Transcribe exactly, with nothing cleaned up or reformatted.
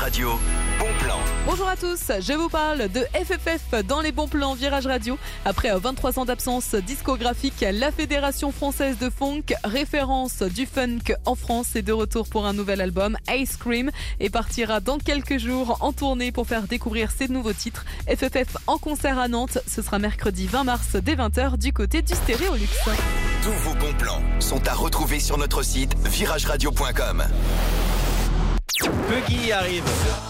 Radio, bon plan. Bonjour à tous, je vous parle de F F F dans les bons plans Virage Radio. Après vingt-trois ans d'absence discographique, la Fédération Française de Funk, référence du funk en France, est de retour pour un nouvel album, Ice Cream, et partira dans quelques jours en tournée pour faire découvrir ses nouveaux titres. F F F en concert à Nantes, ce sera mercredi vingt mars dès vingt heures du côté du Stéréolux. Tous vos bons plans sont à retrouver sur notre site virage radio point com. Puggy arrive.